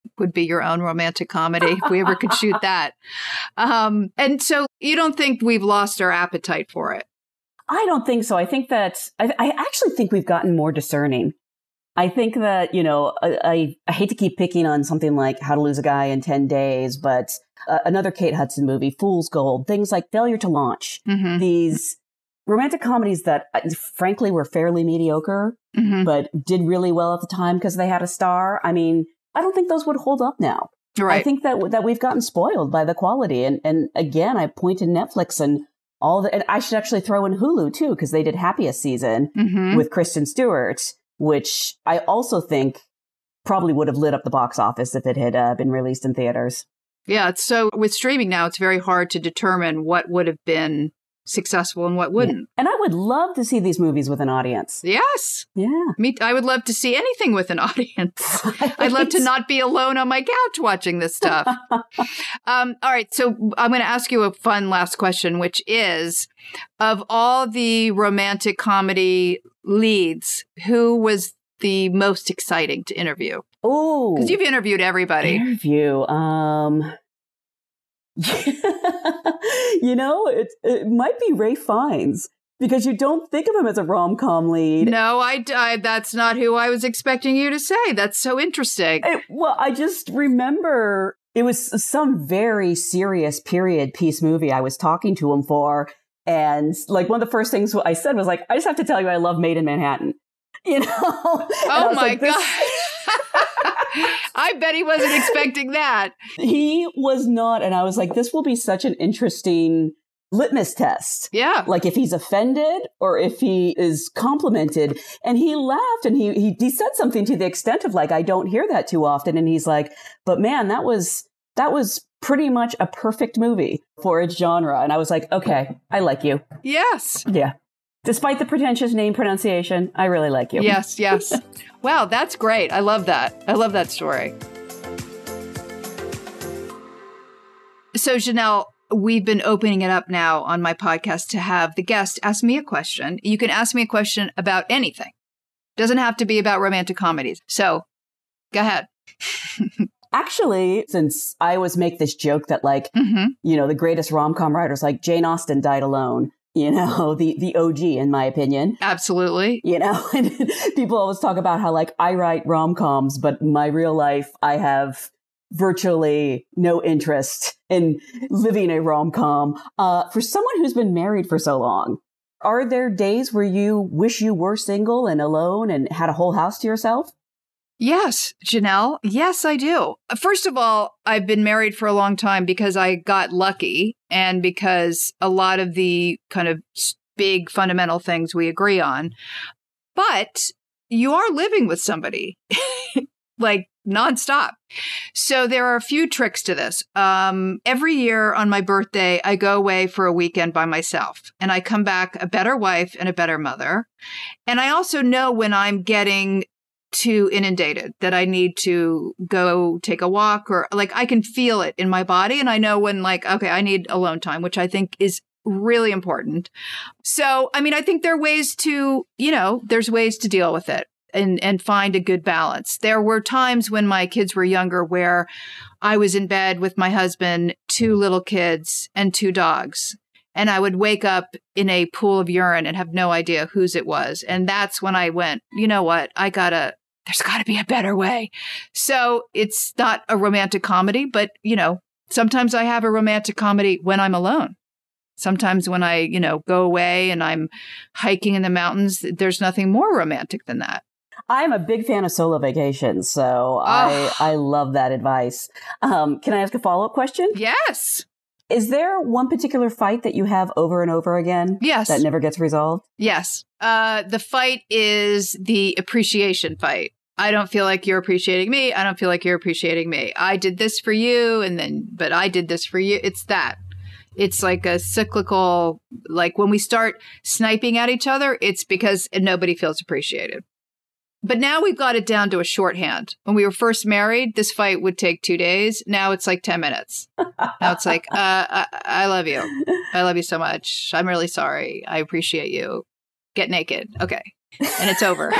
Speaker 11: would be your own romantic comedy if we ever could shoot that. Um, and so you don't think we've lost our appetite for it?
Speaker 13: I don't think so. I think that I, I actually think we've gotten more discerning. I think that, you know, I, I, I hate to keep picking on something like How to Lose a Guy in ten days, but uh, another Kate Hudson movie, Fool's Gold, things like Failure to Launch, mm-hmm. these romantic comedies that uh, frankly were fairly mediocre, mm-hmm. but did really well at the time because they had a star. I mean, I don't think those would hold up now. Right. I think that that we've gotten spoiled by the quality. And, and again, I point to Netflix and all the, and I should actually throw in Hulu too, because they did Happiest Season mm-hmm. with Kristen Stewart, which I also think probably would have lit up the box office if it had uh, been released in theaters.
Speaker 11: Yeah. It's so with streaming now, it's very hard to determine what would have been successful and what wouldn't.
Speaker 13: Yeah. And I would love to see these movies with an audience.
Speaker 11: Yes.
Speaker 13: Yeah.
Speaker 11: Me, I would love to see anything with an audience. Right. I'd love to not be alone on my couch watching this stuff. um, all right. So I'm going to ask you a fun last question, which is, of all the romantic comedy leads, who was the most exciting to interview?
Speaker 13: Oh,
Speaker 11: because you've interviewed everybody.
Speaker 13: Interview. Um, you know, it, it might be Ralph Fiennes, because you don't think of him as a rom-com lead.
Speaker 11: No, I, I that's not who I was expecting you to say. That's so interesting.
Speaker 13: It, well, I just remember it was some very serious period piece movie I was talking to him for. And like one of the first things I said was like, I just have to tell you, I love Made in Manhattan. You know?
Speaker 11: Oh my like, God. I bet he wasn't expecting that.
Speaker 13: He was not. And I was like, this will be such an interesting litmus test.
Speaker 11: Yeah.
Speaker 13: Like if he's offended or if he is complimented. And he laughed and he, he, he said something to the extent of like, I don't hear that too often. And he's like, but man, that was, that was pretty much a perfect movie for its genre. And I was like, okay, I like you.
Speaker 11: Yes.
Speaker 13: Yeah. Despite the pretentious name pronunciation, I really like you.
Speaker 11: Yes, yes. Wow, that's great. I love that. I love that story. So, Janelle, we've been opening it up now on my podcast to have the guest ask me a question. You can ask me a question about anything. Doesn't have to be about romantic comedies. So, go ahead.
Speaker 13: Actually, since I always make this joke that like, mm-hmm. you know, the greatest rom-com writers like Jane Austen died alone. You know, the, the O G, in my opinion.
Speaker 11: Absolutely.
Speaker 13: You know, and people always talk about how, like, I write rom-coms, but in my real life, I have virtually no interest in living a rom-com. Uh, for someone who's been married for so long, are there days where you wish you were single and alone and had a whole house to yourself?
Speaker 11: Yes, Janelle. Yes, I do. First of all, I've been married for a long time because I got lucky and because a lot of the kind of big fundamental things we agree on. But you are living with somebody like nonstop. So there are a few tricks to this. Um, every year on my birthday, I go away for a weekend by myself and I come back a better wife and a better mother. And I also know when I'm getting too inundated, that I need to go take a walk, or like I can feel it in my body. And I know when like, okay, I need alone time, which I think is really important. So, I mean, I think there are ways to, you know, there's ways to deal with it and, and find a good balance. There were times when my kids were younger where I was in bed with my husband, two little kids and two dogs. And I would wake up in a pool of urine and have no idea whose it was. And that's when I went, you know what? I gotta, there's got to be a better way. So it's not a romantic comedy, but, you know, sometimes I have a romantic comedy when I'm alone. Sometimes when I, you know, go away and I'm hiking in the mountains, there's nothing more romantic than that.
Speaker 13: I'm a big fan of solo vacations, so oh. I, I love that advice. Um, can I ask a follow-up question?
Speaker 11: Yes.
Speaker 13: Is there one particular fight that you have over and over again?
Speaker 11: Yes.
Speaker 13: That never gets resolved?
Speaker 11: Yes. Uh, the fight is the appreciation fight. I don't feel like you're appreciating me. I don't feel like you're appreciating me. I did this for you, and then, but I did this for you. It's that. It's like a cyclical, like when we start sniping at each other, it's because nobody feels appreciated. But now we've got it down to a shorthand. When we were first married, this fight would take two days. Now it's like ten minutes. Now it's like, uh, I, I love you. I love you so much. I'm really sorry. I appreciate you. Get naked. Okay. and it's over.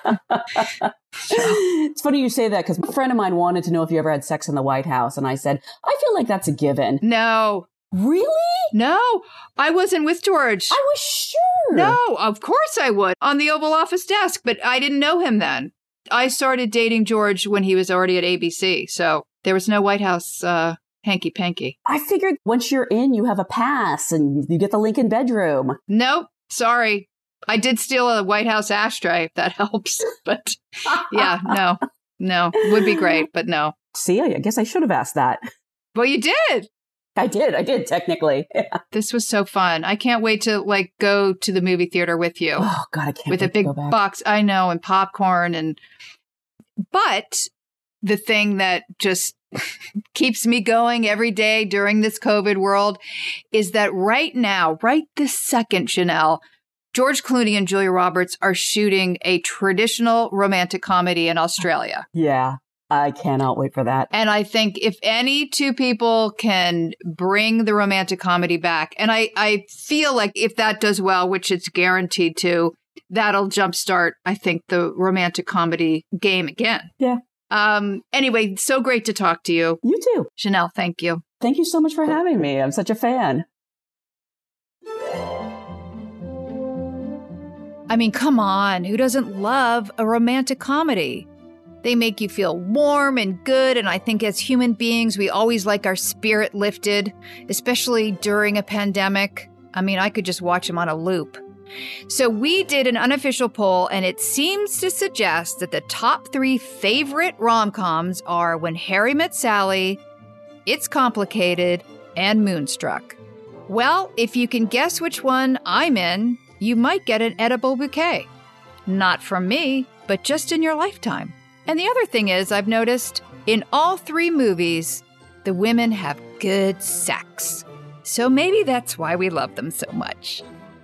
Speaker 13: It's funny you say that because a friend of mine wanted to know if you ever had sex in the White House. And I said, I feel like that's a given.
Speaker 11: No.
Speaker 13: Really?
Speaker 11: No, I wasn't with George.
Speaker 13: I was sure.
Speaker 11: No, of course I would. On the Oval Office desk, but I didn't know him then. I started dating George when he was already at A B C. So there was no White House uh, hanky-panky.
Speaker 13: I figured once you're in, you have a pass and you get the Lincoln bedroom.
Speaker 11: Nope. Sorry. I did steal a White House ashtray, if that helps. But yeah, no, no. Would be great, but no.
Speaker 13: See, I guess I should have asked that.
Speaker 11: Well, you did.
Speaker 13: I did. I did, technically. Yeah.
Speaker 11: This was so fun. I can't wait to, like, go to the movie theater with you.
Speaker 13: Oh, God, I can't
Speaker 11: With
Speaker 13: wait
Speaker 11: a big
Speaker 13: to go back.
Speaker 11: box, I know, and popcorn. and. But the thing that just keeps me going every day during this COVID world is that right now, right this second, Chanel, George Clooney and Julia Roberts are shooting a traditional romantic comedy in Australia.
Speaker 13: Yeah. I cannot wait for that.
Speaker 11: And I think if any two people can bring the romantic comedy back, and I, I feel like if that does well, which it's guaranteed to, that'll jumpstart, I think, the romantic comedy game again.
Speaker 13: Yeah.
Speaker 11: Um. Anyway, so great to talk to you.
Speaker 13: You too.
Speaker 11: Chanel, thank you.
Speaker 13: Thank you so much for having me. I'm such a fan.
Speaker 11: I mean, come on. Who doesn't love a romantic comedy? They make you feel warm and good, and I think as human beings, we always like our spirit lifted, especially during a pandemic. I mean, I could just watch them on a loop. So we did an unofficial poll, and it seems to suggest that the top three favorite rom-coms are When Harry Met Sally, It's Complicated, and Moonstruck. Well, if you can guess which one I'm in, you might get an edible bouquet. Not from me, but just in your lifetime. And the other thing is, I've noticed in all three movies, the women have good sex. So maybe that's why we love them so much.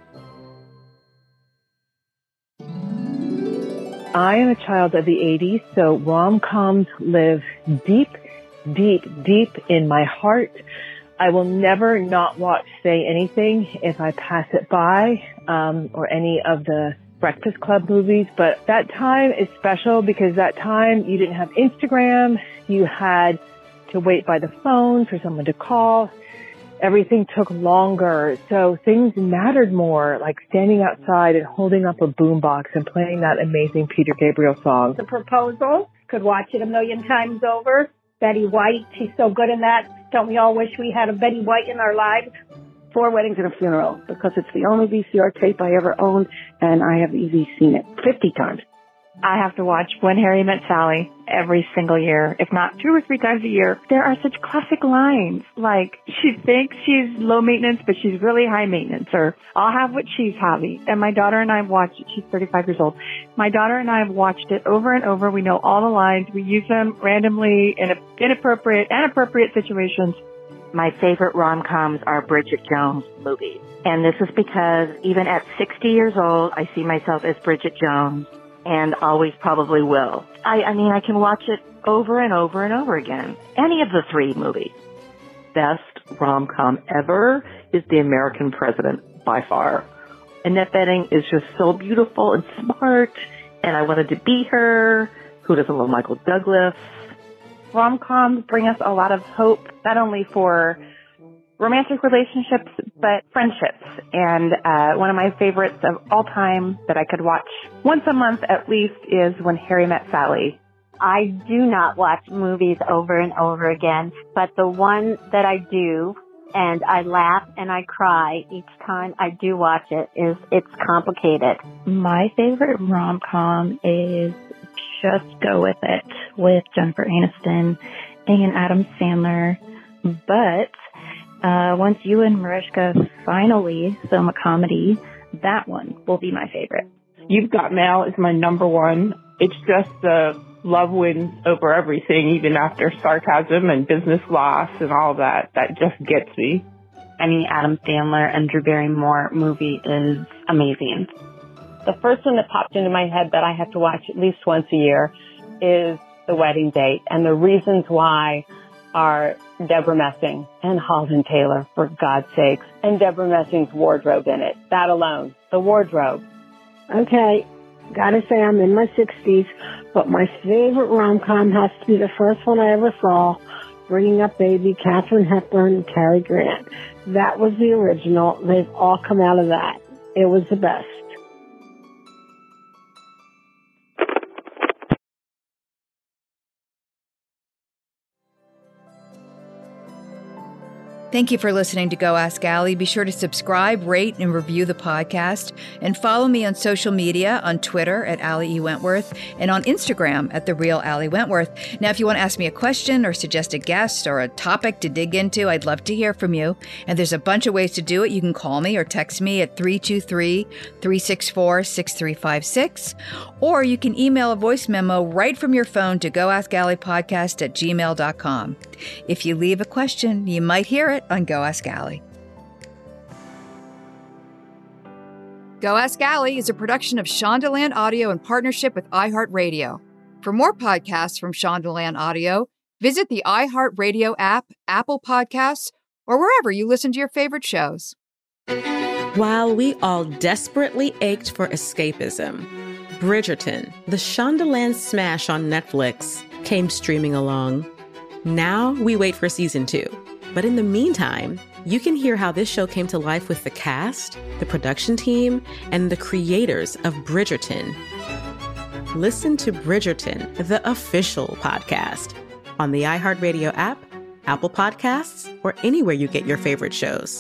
Speaker 30: I am a child of the eighties, so rom-coms live deep, deep, deep in my heart. I will never not watch Say Anything if I pass it by, um, or any of the Breakfast Club movies, but that time is special because that time you didn't have Instagram, you had to wait by the phone for someone to call. Everything took longer, so things mattered more, like standing outside and holding up a boombox and playing that amazing Peter Gabriel song.
Speaker 22: The Proposal, could watch it a million times over. Betty White, she's so good in that. Don't we all wish we had a Betty White in our lives?
Speaker 2: Four Weddings and a Funeral, because it's the only V C R tape I ever owned, and I have easily seen it fifty times.
Speaker 26: I have to watch When Harry Met Sally every single year, if not two or three times a year. There are such classic lines, like, she thinks she's low maintenance, but she's really high maintenance, or I'll have what she's having. And my daughter and I have watched it. She's thirty-five years old. My daughter and I have watched it over and over. We know all the lines. We use them randomly in inappropriate and appropriate situations.
Speaker 4: My favorite rom-coms are Bridget Jones movies. And this is because even at sixty years old, I see myself as Bridget Jones and always probably will. I, I mean, I can watch it over and over and over again. Any of the three movies.
Speaker 8: Best rom-com ever is The American President, by far. Annette Bening is just so beautiful and smart, and I wanted to be her. Who doesn't love Michael Douglas?
Speaker 26: Rom-coms bring us a lot of hope, not only for romantic relationships, but friendships. And uh, one of my favorites of all time that I could watch once a month at least is When Harry Met Sally.
Speaker 22: I do not watch movies over and over again, but the one that I do, and I laugh and I cry each time I do watch it, is It's Complicated.
Speaker 26: My favorite rom-com is Just Go With It with Jennifer Aniston and Adam Sandler. But uh, once you and Mariska finally film a comedy, that one will be my favorite.
Speaker 12: You've Got Mail is my number one. It's just the love wins over everything, even after sarcasm and business loss and all that. That just gets me.
Speaker 26: Any Adam Sandler and Drew Barrymore movie is amazing.
Speaker 14: The first one that popped into my head that I have to watch at least once a year is The Wedding Date. And the reasons why are Deborah Messing and Holden Taylor, for God's sakes, and Deborah Messing's wardrobe in it. That alone, the wardrobe.
Speaker 22: Okay,
Speaker 2: Gotta say, I'm in my sixties, but my favorite rom-com has to be the first one I ever saw, Bringing Up Baby, Katharine Hepburn and Cary Grant. That was the original. They've all come out of that. It was the best.
Speaker 11: Thank you for listening to Go Ask Allie. Be sure to subscribe, rate, and review the podcast. And follow me on social media, on Twitter at Allie E. Wentworth, and on Instagram at The Real Allie Wentworth. Now, if you want to ask me a question or suggest a guest or a topic to dig into, I'd love to hear from you. And there's a bunch of ways to do it. You can call me or text me at three two three, three six four, six three five six. Or you can email a voice memo right from your phone to goaskalliepodcast at gmail dot com. If you leave a question, you might hear it on Go Ask Allie. Go Ask Allie is a production of Shondaland Audio in partnership with iHeartRadio. For more podcasts from Shondaland Audio, visit the iHeartRadio app, Apple Podcasts, or wherever you listen to your favorite shows.
Speaker 3: While we all desperately ached for escapism, Bridgerton, the Shondaland smash on Netflix, came streaming along. Now we wait for season two. But in the meantime, you can hear how this show came to life with the cast, the production team, and the creators of Bridgerton. Listen to Bridgerton, the official podcast, on the iHeartRadio app, Apple Podcasts, or anywhere you get your favorite shows.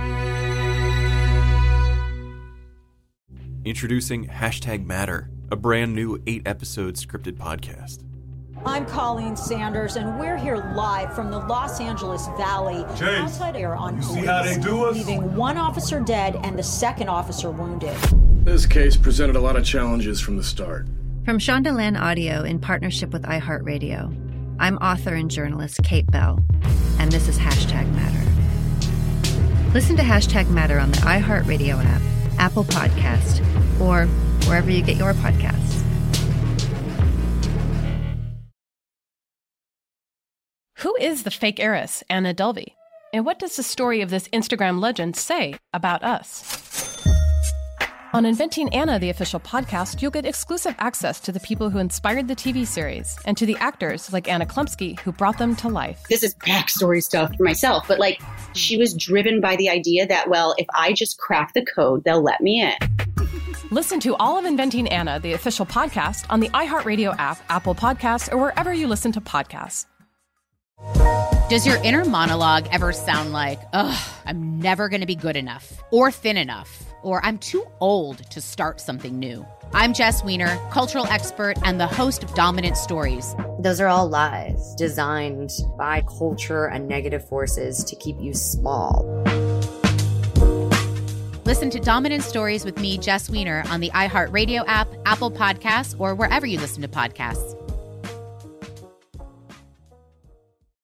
Speaker 5: Introducing Hashtag Matter, a brand new eight-episode scripted podcast.
Speaker 6: I'm Colleen Sanders, and we're here live from the Los Angeles Valley.
Speaker 7: Chase,
Speaker 6: outside air on
Speaker 7: you
Speaker 6: police,
Speaker 7: see how they do us?
Speaker 6: leaving one officer dead and the second officer wounded.
Speaker 7: This case presented a lot of challenges from the start.
Speaker 9: From Shondaland Audio in partnership with iHeartRadio, I'm author and journalist Kate Bell, and this is Hashtag Matter. Listen to Hashtag Matter on the iHeartRadio app, Apple Podcast, or wherever you get your podcasts.
Speaker 1: Who is the fake heiress, Anna Delvey? And what does the story of this Instagram legend say about us? On Inventing Anna, the official podcast, you'll get exclusive access to the people who inspired the T V series and to the actors like Anna Klumsky who brought them to life.
Speaker 15: This is backstory stuff for myself, but like she was driven by the idea that, well, if I just crack the code, they'll let me in.
Speaker 1: Listen to all of Inventing Anna, the official podcast, on the iHeartRadio app, Apple Podcasts, or wherever you listen to podcasts.
Speaker 16: Does your inner monologue ever sound like, ugh, I'm never going to be good enough or thin enough, or I'm too old to start something new? I'm Jess Wiener, cultural expert and the host of Dominant Stories.
Speaker 17: Those are all lies designed by culture and negative forces to keep you small.
Speaker 16: Listen to Dominant Stories with me, Jess Wiener, on the iHeartRadio app, Apple Podcasts, or wherever you listen to podcasts.